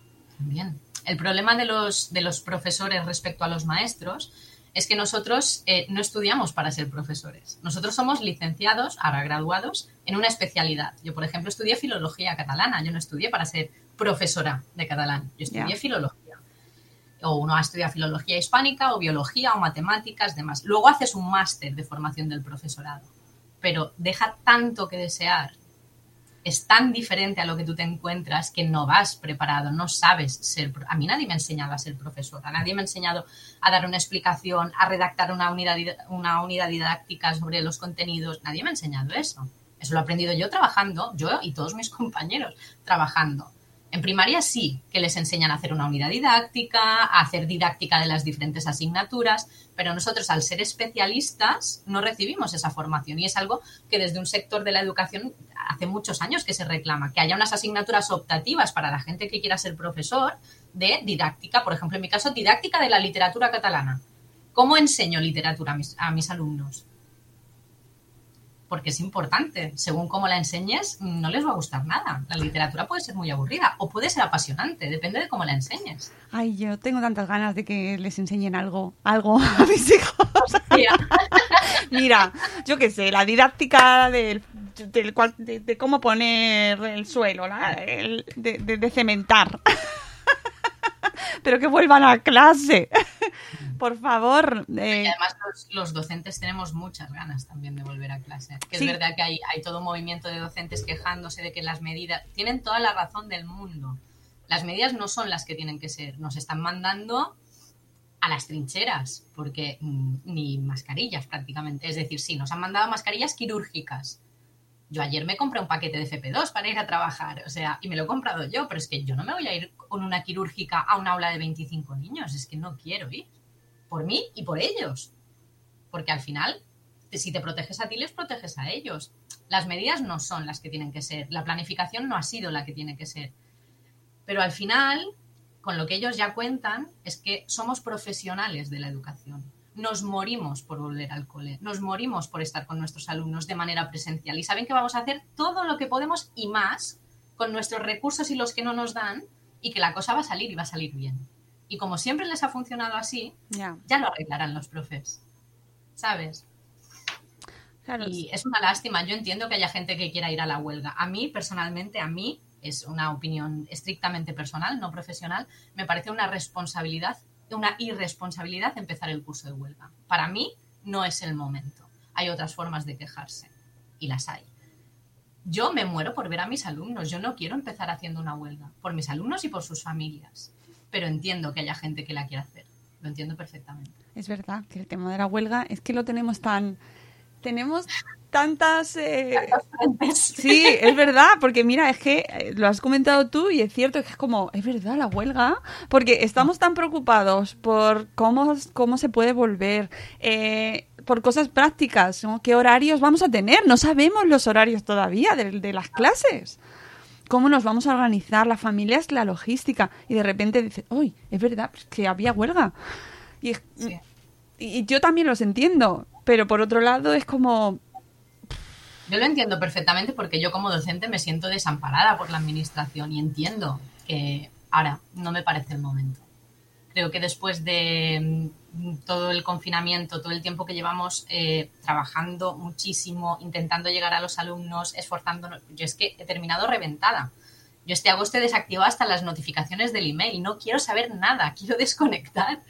El problema de los profesores respecto a los maestros es que nosotros no estudiamos para ser profesores. Nosotros somos licenciados, ahora graduados, en una especialidad. Yo, por ejemplo, estudié filología catalana. Yo no estudié para ser profesora de catalán. Yo estudié filología. O uno ha estudiado filología hispánica o biología o matemáticas, demás. Luego haces un máster de formación del profesorado. Pero deja tanto que desear. Es tan diferente a lo que tú te encuentras que no vas preparado, no sabes ser... A mí nadie me ha enseñado a ser profesora, nadie me ha enseñado a dar una explicación, a redactar una unidad didáctica sobre los contenidos. Nadie me ha enseñado eso. Eso lo he aprendido yo trabajando, yo y todos mis compañeros trabajando. En primaria sí, que les enseñan a hacer una unidad didáctica, a hacer didáctica de las diferentes asignaturas, pero nosotros al ser especialistas no recibimos esa formación y es algo que desde un sector de la educación hace muchos años que se reclama, que haya unas asignaturas optativas para la gente que quiera ser profesor de didáctica, por ejemplo en mi caso, didáctica de la literatura catalana. ¿Cómo enseño literatura a mis alumnos? Porque es importante. Según cómo la enseñes, no les va a gustar nada. La literatura puede ser muy aburrida o puede ser apasionante, depende de cómo la enseñes. Ay, yo tengo tantas ganas de que les enseñen algo a mis hijos. Mira, yo qué sé, la didáctica del de cómo poner el suelo, de cementar. Pero que vuelvan a clase. Por favor. Y además los docentes tenemos muchas ganas también de volver a clase. Que sí. Es verdad que hay todo un movimiento de docentes quejándose de que las medidas... Tienen toda la razón del mundo. Las medidas no son las que tienen que ser. Nos están mandando a las trincheras, porque ni mascarillas prácticamente. Es decir, sí, nos han mandado mascarillas quirúrgicas. Yo ayer me compré un paquete de FP2 para ir a trabajar, o sea, y me lo he comprado yo, pero es que yo no me voy a ir con una quirúrgica a un aula de 25 niños, es que no quiero ir. Por mí y por ellos. Porque al final, si te proteges a ti, les proteges a ellos. Las medidas no son las que tienen que ser, la planificación no ha sido la que tiene que ser. Pero al final, con lo que ellos ya cuentan, es que somos profesionales de la educación. Nos morimos por volver al cole, nos morimos por estar con nuestros alumnos de manera presencial y saben que vamos a hacer todo lo que podemos y más con nuestros recursos y los que no nos dan y que la cosa va a salir y va a salir bien. Y como siempre les ha funcionado así, ya lo arreglarán los profes, ¿sabes? Claro. Y es una lástima, yo entiendo que haya gente que quiera ir a la huelga. A mí, personalmente, es una opinión estrictamente personal, no profesional, me parece una irresponsabilidad empezar el curso de huelga. Para mí no es el momento. Hay otras formas de quejarse y las hay. Yo me muero por ver a mis alumnos. Yo no quiero empezar haciendo una huelga por mis alumnos y por sus familias. Pero entiendo que haya gente que la quiera hacer. Lo entiendo perfectamente. Es verdad que el tema de la huelga es que lo tenemos Tenemos tantas... Sí, es verdad, porque mira, es que lo has comentado tú y es cierto que es como, es verdad, la huelga, porque estamos tan preocupados por cómo se puede volver, por cosas prácticas, ¿no? ¿Qué horarios vamos a tener? No sabemos los horarios todavía de las clases. ¿Cómo nos vamos a organizar? La familia es la logística. Y de repente dices, ¡uy! Es verdad que había huelga. Y yo también los entiendo, pero por otro lado es como... Yo lo entiendo perfectamente porque yo como docente me siento desamparada por la administración y entiendo que ahora no me parece el momento. Creo que después de todo el confinamiento, todo el tiempo que llevamos trabajando muchísimo, intentando llegar a los alumnos, esforzándonos, yo es que he terminado reventada. Yo este agosto he desactivado hasta las notificaciones del email, no quiero saber nada, quiero desconectar.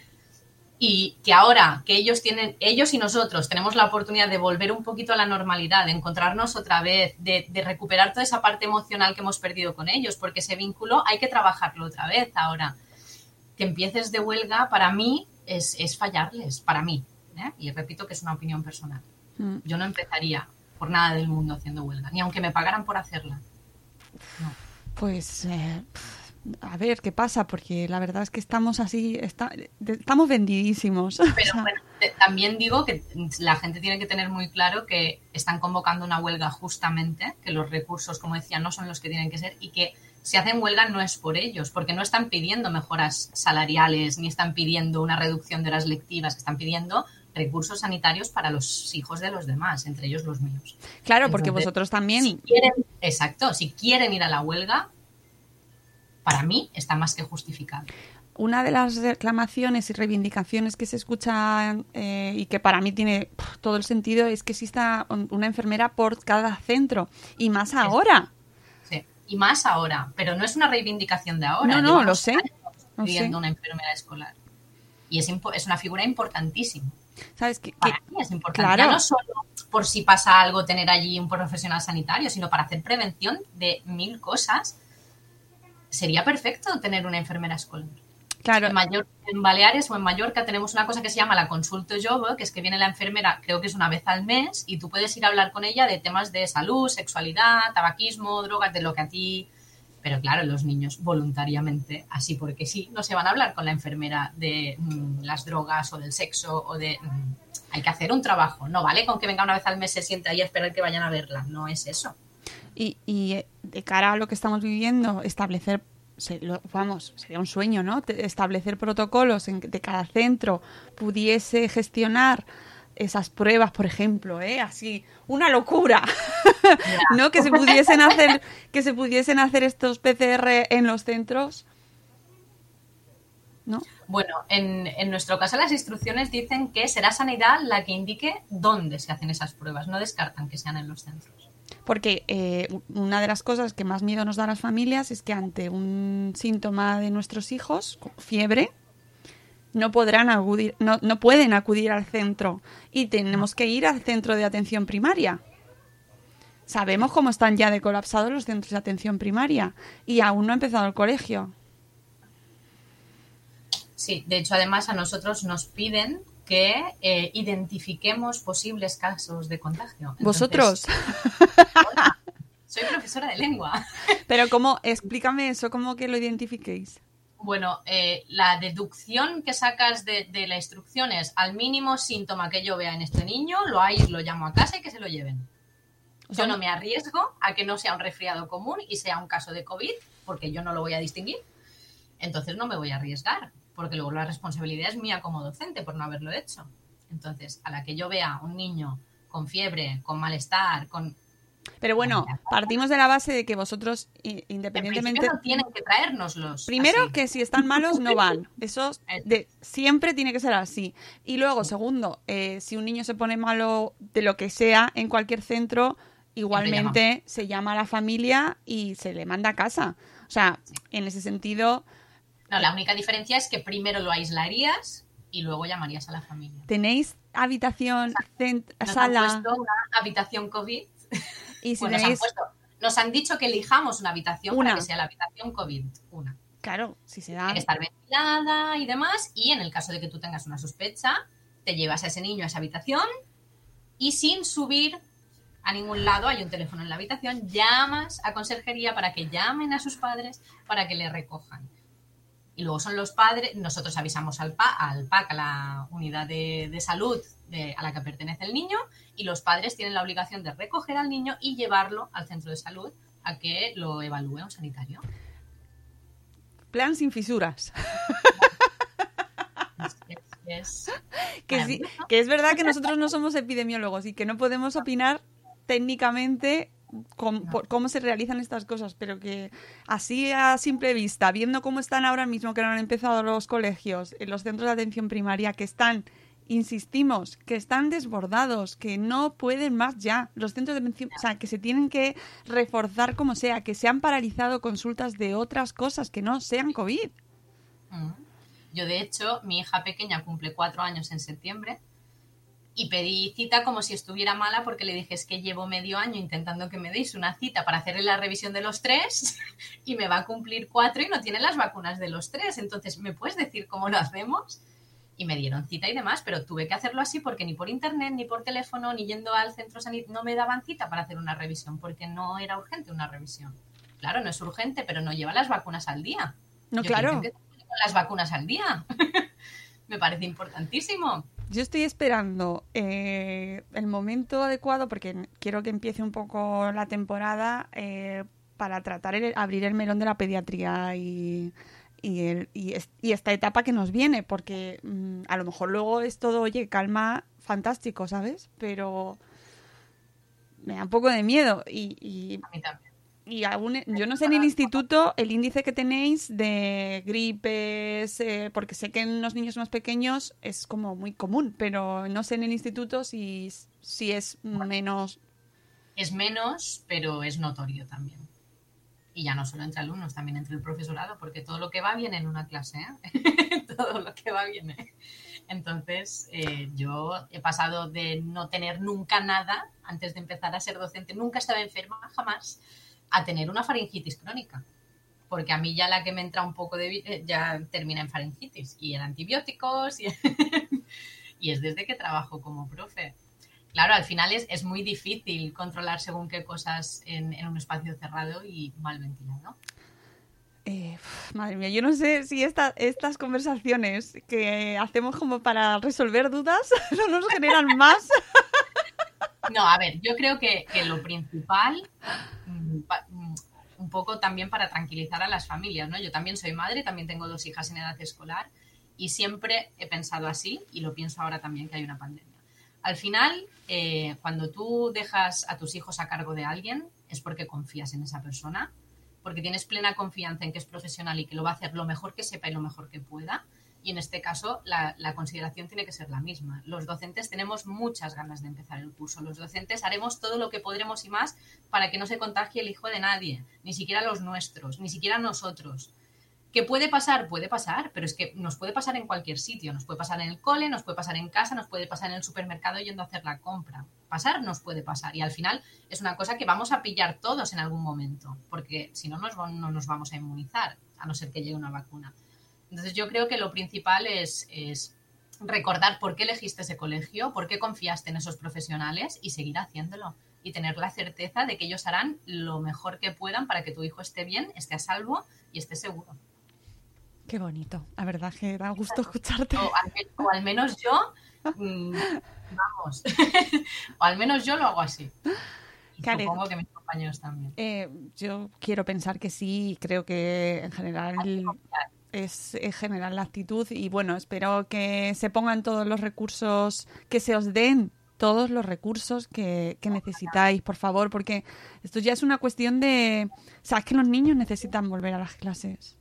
Y que ahora que ellos y nosotros tenemos la oportunidad de volver un poquito a la normalidad, de encontrarnos otra vez, de recuperar toda esa parte emocional que hemos perdido con ellos, porque ese vínculo hay que trabajarlo otra vez ahora. Que empieces de huelga, para mí, es fallarles, para mí. Y repito que es una opinión personal. Yo no empezaría por nada del mundo haciendo huelga, ni aunque me pagaran por hacerla. No. Pues... a ver qué pasa, porque la verdad es que estamos así, estamos vendidísimos. Pero bueno, también digo que la gente tiene que tener muy claro que están convocando una huelga justamente, que los recursos, como decía, no son los que tienen que ser y que si hacen huelga no es por ellos, porque no están pidiendo mejoras salariales ni están pidiendo una reducción de las lectivas, están pidiendo recursos sanitarios para los hijos de los demás, entre ellos los míos. Claro, porque entonces, vosotros también... Si quieren ir a la huelga, para mí está más que justificado. Una de las reclamaciones y reivindicaciones que se escuchan y que para mí tiene todo el sentido es que exista una enfermera por cada centro, y más ahora. Sí, y más ahora, pero no es una reivindicación de ahora. No, lo sé. Pidiendo una enfermera escolar. Y es una figura importantísima. ¿Sabes qué? Para mí es importante, claro. Ya no solo por si pasa algo tener allí un profesional sanitario, sino para hacer prevención de 1000 cosas. Sería perfecto tener una enfermera escolar. Claro. En Baleares o en Mallorca tenemos una cosa que se llama la consulta jove, que es que viene la enfermera, creo que es una vez al mes, y tú puedes ir a hablar con ella de temas de salud, sexualidad, tabaquismo, drogas, de lo que a ti... Pero claro, los niños voluntariamente, así porque sí, no se van a hablar con la enfermera de las drogas o del sexo o de... hay que hacer un trabajo, no vale con que venga una vez al mes, se sienta ahí a esperar que vayan a verla, no es eso. Y de cara a lo que estamos viviendo, sería un sueño, ¿no? Establecer protocolos en que de cada centro pudiese gestionar esas pruebas, por ejemplo, así, una locura, ¿no? Que se pudiesen hacer estos PCR en los centros, ¿no? Bueno, en nuestro caso las instrucciones dicen que será Sanidad la que indique dónde se hacen esas pruebas, no descartan que sean en los centros. Porque una de las cosas que más miedo nos da a las familias es que ante un síntoma de nuestros hijos, fiebre, no podrán acudir, no pueden acudir al centro y tenemos que ir al centro de atención primaria. Sabemos cómo están ya de colapsados los centros de atención primaria y aún no ha empezado el colegio. Sí, de hecho, además a nosotros nos piden que identifiquemos posibles casos de contagio. Entonces, ¿Vosotros? Hola, soy profesora de lengua. Pero ¿cómo? Explícame eso, ¿cómo que lo identifiquéis? Bueno, la deducción que sacas de la instrucción es al mínimo síntoma que yo vea en este niño, lo llamo a casa y que se lo lleven. O sea, Yo no me arriesgo a que no sea un resfriado común y sea un caso de COVID, porque yo no lo voy a distinguir. Entonces no me voy a arriesgar, porque luego la responsabilidad es mía como docente por no haberlo hecho. Entonces, a la que yo vea un niño con fiebre, con malestar, con... Pero bueno, partimos de la base de que vosotros, independientemente... no tienen que traérnoslos. Primero, así. que si están malos, no van. Eso siempre tiene que ser así. Y luego, segundo, si un niño se pone malo de lo que sea en cualquier centro, igualmente se llama a la familia y se le manda a casa. O sea, en ese sentido... No, la única diferencia es que primero lo aislarías y luego llamarías a la familia. ¿Tenéis habitación, Sala? Nos sala? han puesto una habitación COVID. Y si Bueno, tenéis... nos han dicho que elijamos una habitación Una. para que sea la habitación COVID. Una. Claro, si se da... Tiene que estar ventilada y demás. Y en el caso de que tú tengas una sospecha, te llevas a ese niño a esa habitación y sin subir a ningún lado, hay un teléfono en la habitación, llamas a conserjería para que llamen a sus padres para que le recojan. Y luego son los padres, nosotros avisamos al PAC, a la unidad de salud a la que pertenece el niño, y los padres tienen la obligación de recoger al niño y llevarlo al centro de salud a que lo evalúe un sanitario. Plan sin fisuras. Que es verdad que nosotros no somos epidemiólogos y que no podemos opinar técnicamente cómo se realizan estas cosas, pero que así a simple vista, viendo cómo están ahora mismo, que no han empezado los colegios, en los centros de atención primaria, que están, insistimos, que están desbordados, que no pueden más ya, los centros de atención, o sea, que se tienen que reforzar como sea, que se han paralizado consultas de otras cosas que no sean COVID. Yo, de hecho, mi hija pequeña cumple 4 años en septiembre y pedí cita como si estuviera mala porque le dije, es que llevo medio año intentando que me deis una cita para hacerle la revisión de los 3 y me va a cumplir 4 y no tiene las vacunas de los 3. Entonces, ¿me puedes decir cómo lo hacemos? Y me dieron cita y demás, pero tuve que hacerlo así porque ni por internet, ni por teléfono, ni yendo al centro sanitario, no me daban cita para hacer una revisión porque no era urgente una revisión. Claro, no es urgente, pero no lleva las vacunas al día. No, Yo claro. quiero que con las vacunas al día. Me parece importantísimo. Yo estoy esperando el momento adecuado porque quiero que empiece un poco la temporada para tratar abrir el melón de la pediatría y esta etapa que nos viene, porque a lo mejor luego es todo, oye, calma, fantástico, ¿sabes? Pero me da un poco de miedo A mí también. y aún, yo no sé en el instituto el índice que tenéis de gripes, porque sé que en los niños más pequeños es como muy común, pero no sé en el instituto si es menos. Es menos, pero es notorio también. Y ya no solo entre alumnos, también entre el profesorado, porque todo lo que va viene en una clase, ¿eh? Todo lo que va viene. Entonces, yo he pasado de no tener nunca nada antes de empezar a ser docente, nunca estaba enferma, jamás, a tener una faringitis crónica. Porque a mí ya la que me entra un poco ya termina en faringitis. Y en antibióticos. Y es desde que trabajo como profe. Claro, al final es muy difícil controlar según qué cosas en un espacio cerrado y mal ventilado. Madre mía, yo no sé si estas conversaciones que hacemos como para resolver dudas no nos generan más. No, a ver, yo creo que lo principal, un poco también para tranquilizar a las familias, ¿no? Yo también soy madre, también tengo 2 hijas en edad escolar y siempre he pensado así y lo pienso ahora también que hay una pandemia. Al final, cuando tú dejas a tus hijos a cargo de alguien, es porque confías en esa persona, porque tienes plena confianza en que es profesional y que lo va a hacer lo mejor que sepa y lo mejor que pueda. Y en este caso la consideración tiene que ser la misma. Los docentes tenemos muchas ganas de empezar el curso. Los docentes haremos todo lo que podremos y más para que no se contagie el hijo de nadie, ni siquiera los nuestros, ni siquiera nosotros. ¿Qué puede pasar? Puede pasar, pero es que nos puede pasar en cualquier sitio. Nos puede pasar en el cole, nos puede pasar en casa, nos puede pasar en el supermercado yendo a hacer la compra. Pasar nos puede pasar. Y al final es una cosa que vamos a pillar todos en algún momento, porque si no, no nos vamos a inmunizar, a no ser que llegue una vacuna. Entonces yo creo que lo principal es recordar por qué elegiste ese colegio, por qué confiaste en esos profesionales y seguir haciéndolo. Y tener la certeza de que ellos harán lo mejor que puedan para que tu hijo esté bien, esté a salvo y esté seguro. Qué bonito. La verdad que da gusto escucharte. O al menos yo, vamos, o al menos yo lo hago así. Y Karen, supongo que mis compañeros también. Yo quiero pensar que sí, creo que en general es general la actitud y bueno, espero que se pongan todos los recursos, que se os den todos los recursos que necesitáis, por favor, porque esto ya es una cuestión de... ¿Sabes que los niños necesitan volver a las clases?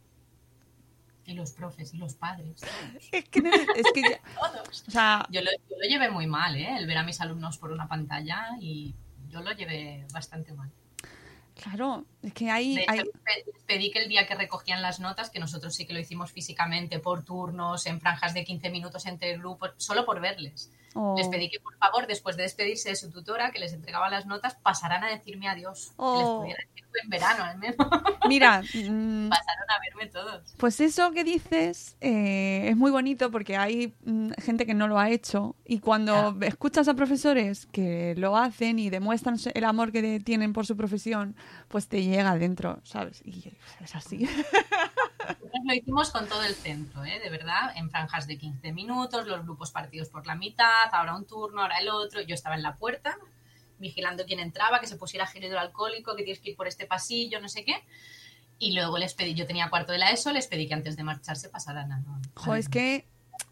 Y los profes, y los padres. Es que ya, todos. O sea, yo lo llevé muy mal, el ver a mis alumnos por una pantalla y yo lo llevé bastante mal. Claro, es que hay... De hecho, les pedí que el día que recogían las notas, que nosotros sí que lo hicimos físicamente, por turnos, en franjas de 15 minutos entre grupos, solo por verles. Oh. Les pedí que, por favor, después de despedirse de su tutora, que les entregaba las notas, pasaran a decirme adiós. Oh. Que les pudiera decir en verano, al menos. Mira, pasaron a verme todos. Pues eso que dices es muy bonito porque hay gente que no lo ha hecho y cuando escuchas a profesores que lo hacen y demuestran el amor que tienen por su profesión, pues te llega adentro, ¿sabes? Y es así. Nosotros lo hicimos con todo el centro, de verdad, en franjas de 15 minutos, los grupos partidos por la mitad, ahora un turno, ahora el otro. Yo estaba en la puerta vigilando quién entraba, que se pusiera gel hidroalcohólico, que tienes que ir por este pasillo, no sé qué. Y luego les pedí, yo tenía cuarto de la ESO, les pedí que antes de marcharse pasaran a... Jo, es que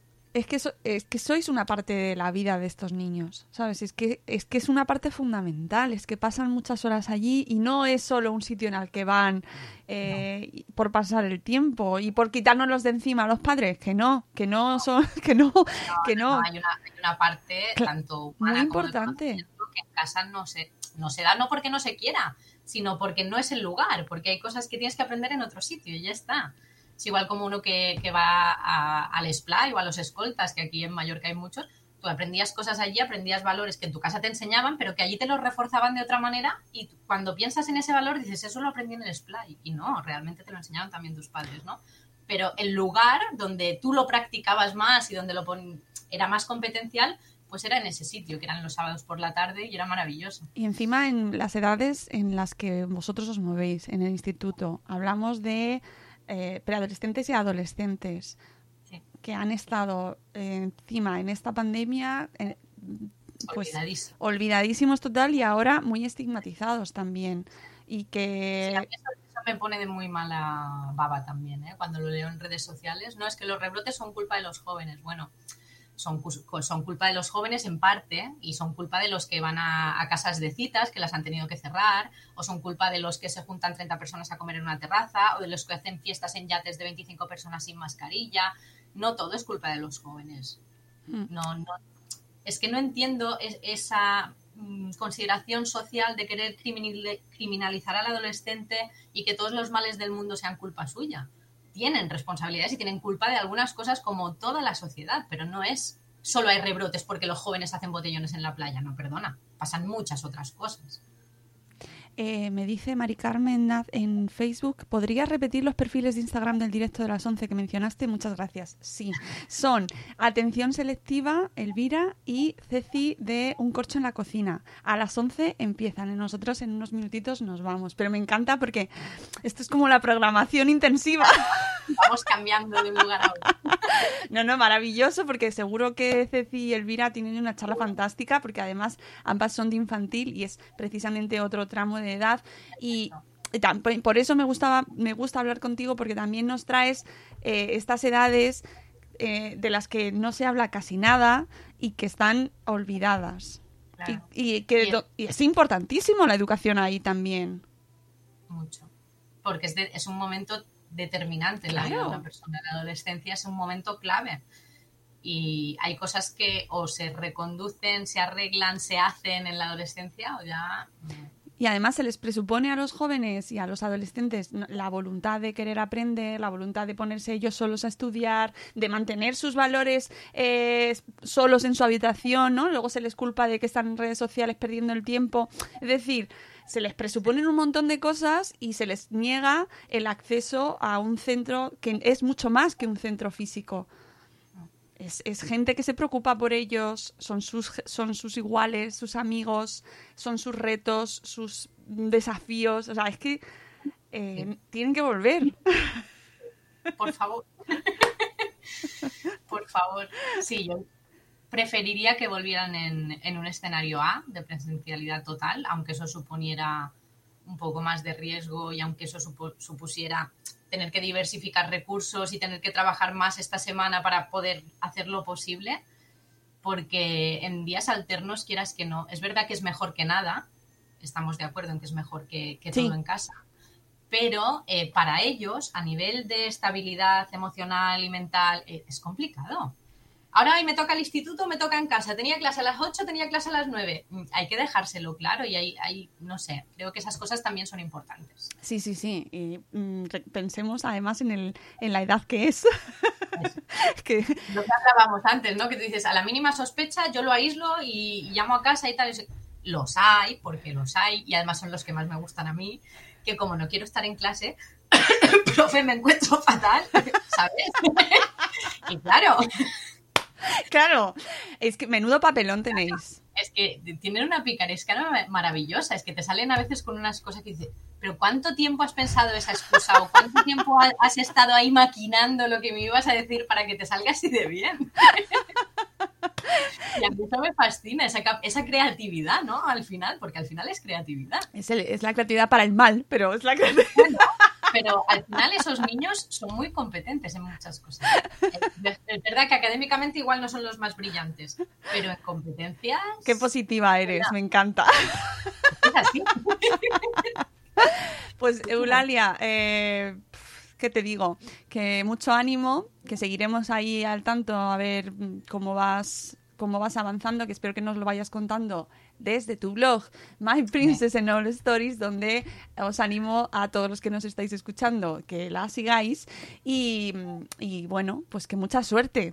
sois una parte de la vida de estos niños, ¿sabes? Es que es una parte fundamental, es que pasan muchas horas allí y no es solo un sitio en el que van por pasar el tiempo y por quitárnoslos de encima a los padres, que no. Hay una parte tanto muy importante que en casa no se da, no porque no se quiera, sino porque no es el lugar, porque hay cosas que tienes que aprender en otro sitio y ya está. Es igual como uno que va al Splay o a los escoltas, que aquí en Mallorca hay muchos. Tú aprendías cosas allí, aprendías valores que en tu casa te enseñaban, pero que allí te los reforzaban de otra manera y cuando piensas en ese valor dices, eso lo aprendí en el Splay. Y no, realmente te lo enseñaban también tus padres, ¿no? Pero el lugar donde tú lo practicabas más y donde era más competencial, pues era en ese sitio, que eran los sábados por la tarde y era maravilloso. Y encima en las edades en las que vosotros os movéis en el instituto, hablamos de... preadolescentes y adolescentes que han estado encima en esta pandemia pues olvidadísimos total y ahora muy estigmatizados también y que... Sí, a mí eso me pone de muy mala baba también, cuando lo leo en redes sociales. No, es que los rebrotes son culpa de los jóvenes. Bueno, son culpa de los jóvenes en parte y son culpa de los que van a casas de citas que las han tenido que cerrar, o son culpa de los que se juntan 30 personas a comer en una terraza, o de los que hacen fiestas en yates de 25 personas sin mascarilla. No todo es culpa de los jóvenes. No, es que no entiendo esa consideración social de querer criminalizar al adolescente y que todos los males del mundo sean culpa suya. Tienen responsabilidades y tienen culpa de algunas cosas como toda la sociedad, pero no es solo hay rebrotes porque los jóvenes hacen botellones en la playa, no, perdona, pasan muchas otras cosas. Me dice Mari Carmen Naz en Facebook, ¿podrías repetir los perfiles de Instagram del directo de las 11 que mencionaste? Muchas gracias. Sí, son Atención Selectiva, Elvira y Ceci de Un Corcho en la Cocina. A las 11 empiezan y nosotros en unos minutitos nos vamos. Pero me encanta porque esto es como la programación intensiva. Vamos cambiando de un lugar a otro. No, maravilloso porque seguro que Ceci y Elvira tienen una charla fantástica porque además ambas son de infantil y es precisamente otro tramo de edad y por eso me gusta hablar contigo porque también nos traes estas edades de las que no se habla casi nada y que están olvidadas. Claro. Y es importantísimo la educación ahí también. Mucho. Porque es un momento determinante en la vida de una persona. La adolescencia es un momento clave. Y hay cosas que o se reconducen, se arreglan, se hacen en la adolescencia o ya... Y además se les presupone a los jóvenes y a los adolescentes la voluntad de querer aprender, la voluntad de ponerse ellos solos a estudiar, de mantener sus valores solos en su habitación, ¿no? Luego se les culpa de que están en redes sociales perdiendo el tiempo. Es decir, se les presuponen un montón de cosas y se les niega el acceso a un centro que es mucho más que un centro físico. Es gente que se preocupa por ellos, son sus iguales, sus amigos, son sus retos, sus desafíos. O sea, es que tienen que volver. Por favor. Por favor. Sí, yo preferiría que volvieran en un escenario A de presencialidad total, aunque eso suponiera un poco más de riesgo y aunque eso supusiera tener que diversificar recursos y tener que trabajar más esta semana para poder hacerlo posible, porque en días alternos, quieras que no, es verdad que es mejor que nada, estamos de acuerdo en que es mejor que todo en casa, pero para ellos, a nivel de estabilidad emocional y mental, es complicado. Ahora hoy me toca el instituto, me toca en casa. Tenía clase a las 8, tenía clase a las 9. Hay que dejárselo claro y hay no sé, creo que esas cosas también son importantes. Sí. Y pensemos además en la edad que es. que... Lo que hablábamos antes, ¿no? Que tú dices, a la mínima sospecha yo lo aíslo y llamo a casa y tal. Los hay, porque los hay, y además son los que más me gustan a mí, que como no quiero estar en clase, profe, me encuentro fatal, ¿sabes? Y claro... Claro, es que menudo papelón tenéis. Es que tienen una picaresca maravillosa, es que te salen a veces con unas cosas que dices, pero ¿cuánto tiempo has pensado esa excusa? ¿O cuánto tiempo has estado ahí maquinando lo que me ibas a decir para que te salga así de bien? Y a mí eso me fascina, esa creatividad, ¿no? Al final, porque al final es creatividad. Es la creatividad para el mal, pero es la creatividad... Bueno, pero al final esos niños son muy competentes en muchas cosas. Es verdad que académicamente igual no son los más brillantes, pero en competencias... Qué positiva eres, me encanta. Es así. Pues Eulalia, ¿qué te digo? Que mucho ánimo, que seguiremos ahí al tanto a ver cómo vas avanzando, que espero que nos lo vayas contando desde tu blog My Princess and All Stories, donde os animo a todos los que nos estáis escuchando que la sigáis y bueno, pues que mucha suerte.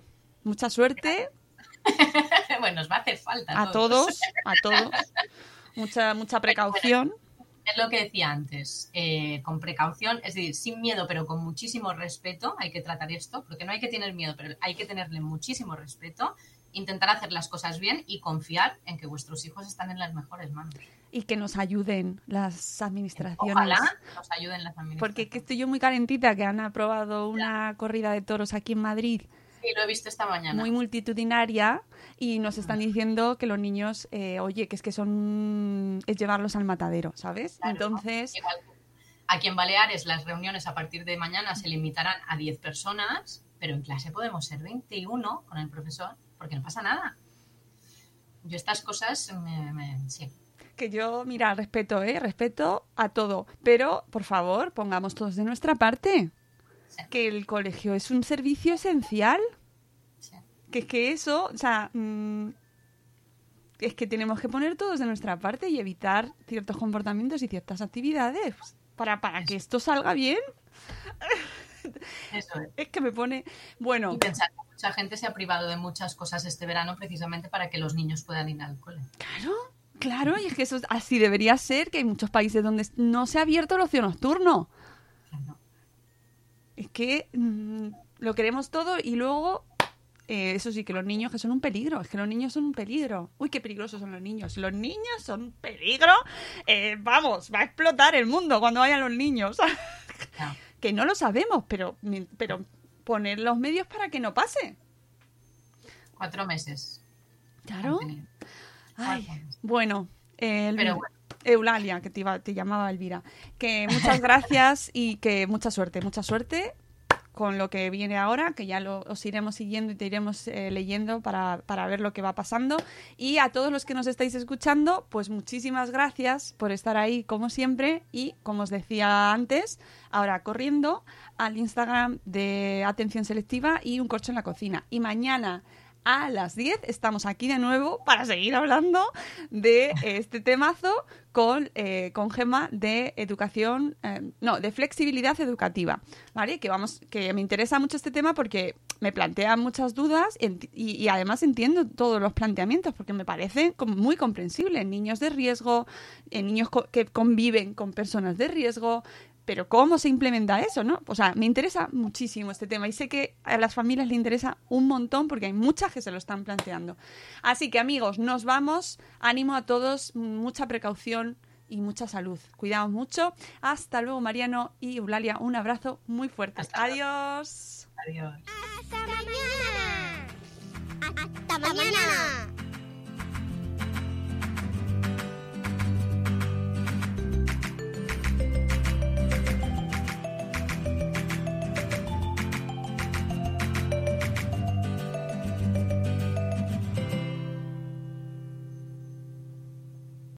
Bueno, os va a hacer falta a todos. Mucha precaución. Es lo que decía antes, con precaución, es decir, sin miedo, pero con muchísimo respeto hay que tratar esto, porque no hay que tener miedo, pero hay que tenerle muchísimo respeto, intentar hacer las cosas bien y confiar en que vuestros hijos están en las mejores manos. Y que nos ayuden las administraciones. Ojalá nos ayuden las administraciones. Porque que estoy yo muy calentita, que han aprobado una corrida de toros aquí en Madrid. Sí, lo he visto esta mañana. Muy multitudinaria y nos están diciendo que los niños, oye, que es llevarlos al matadero, ¿sabes? Claro, entonces... ¿no? Igual, aquí en Baleares las reuniones a partir de mañana se limitarán a 10 personas, pero en clase podemos ser 21 con el profesor, porque no pasa nada. Yo estas cosas sí. Que yo, mira, respeto a todo, pero por favor, pongamos todos de nuestra parte. Sí. Que el colegio es un servicio esencial. Sí. Que eso, o sea, es que tenemos que poner todos de nuestra parte y evitar ciertos comportamientos y ciertas actividades para que esto salga bien. Eso es. Es que me pone... Bueno. Y pensar que mucha gente se ha privado de muchas cosas este verano precisamente para que los niños puedan ir al cole. Claro, y es que eso así debería ser, que hay muchos países donde no se ha abierto el ocio nocturno. Claro. Es que lo queremos todo y luego, eso sí, que los niños que son un peligro. Es que los niños son un peligro. Uy, qué peligrosos son los niños. Los niños son un peligro. Vamos, va a explotar el mundo cuando vayan los niños. No. Que no lo sabemos, pero poner los medios para que no pase. 4 meses. Claro. Ay, bueno, pero bueno. Eulalia, que te llamaba Elvira, que muchas gracias y que mucha suerte. con lo que viene ahora, que ya os iremos siguiendo y te iremos leyendo para ver lo que va pasando. Y a todos los que nos estáis escuchando, pues muchísimas gracias por estar ahí como siempre y, como os decía antes, ahora corriendo al Instagram de Atención Selectiva y Un Corcho en la Cocina. Y mañana a las 10 estamos aquí de nuevo para seguir hablando de este temazo con Gemma de educación, de flexibilidad educativa, ¿vale? Que me interesa mucho este tema porque me plantea muchas dudas y además entiendo todos los planteamientos porque me parecen muy comprensibles. Niños de riesgo, niños que conviven con personas de riesgo. Pero ¿cómo se implementa eso, no? O sea, me interesa muchísimo este tema y sé que a las familias les interesa un montón porque hay muchas que se lo están planteando. Así que, amigos, nos vamos. Ánimo a todos, mucha precaución y mucha salud. Cuidaos mucho. Hasta luego, Mariano y Eulalia. Un abrazo muy fuerte. Adiós. Adiós. Hasta mañana. Hasta mañana.